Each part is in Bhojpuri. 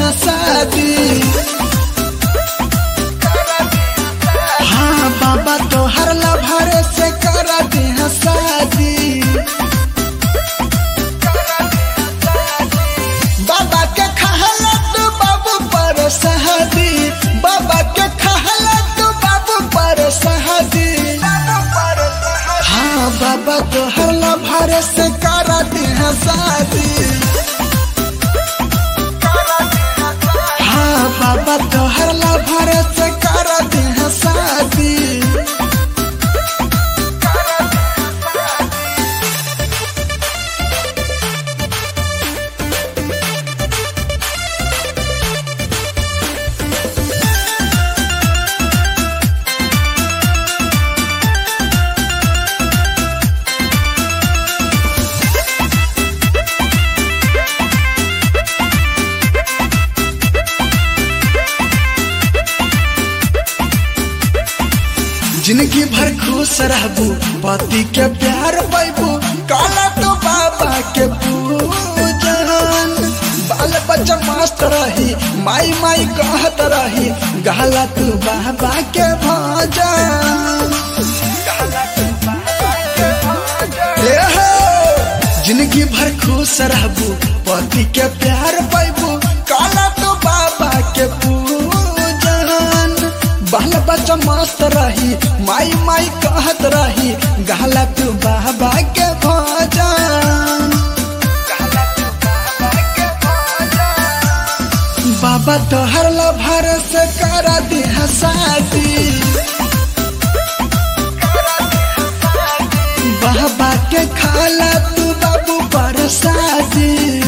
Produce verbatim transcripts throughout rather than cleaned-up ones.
हैं शादी। हाँ बाबा तोहर लभर से करा दी हैं शादी। बाबा के खहला तू बाबू पर शादी, बाबा के खहला तू बाबू पर शादी। हाँ बाबा तोहर लभर से करा दी हैं शादी। हाँ बाबा तोहर लभर से करा दी हैं शादी। जिंदगी भर खुश रहबू, पति के प्यार पैबू, काला तो बाबा के पूजन। बाल बच्चा मस्त रही, माई माई कहत रही, गहला तू बाबा के भजन। जिंदगी भर खुश रहबू, पति के प्यार पैबू, काला तो बाबा के पूजन। बाल बच्चा मस्त रही, माई माई कहत रही, गहला तू बाबा के भजन। बाबा तोहर लभर से करा दी हैं शादी। बाबा के खाला तू बाबू पर शादी।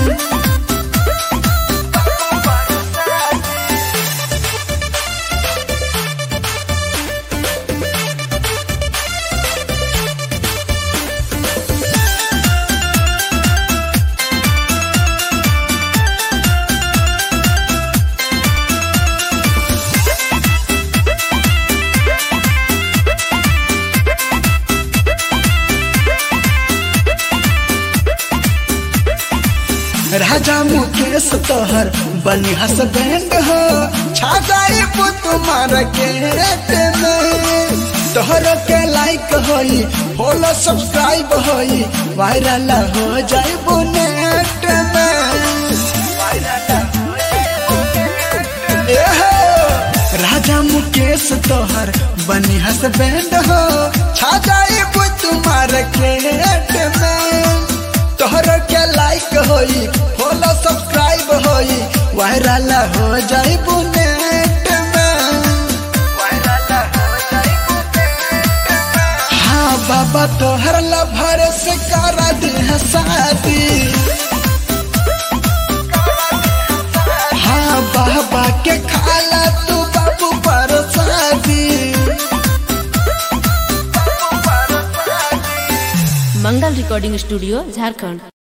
राजा मुकेश तोहर बनी हसबैंड हो, छा जाए तुम्हार के में। तोहर के लाइक होई, फॉलो सब्सक्राइब होई, वायरल हो जाए नेट में। राजा मुकेश तोहर बनी हसबैंड हो, छा जाए तुम्हार के में। तोहर के लाइक होई, फॉलो सब्सक्राइब होई, वायरल हो जाए नेट में। हाँ बाबा तोहर लभर से करा दी हैं शादी। हाँ बाबा के खाला तू बाबू पर शादी। Mangal recording studio Jharkhand.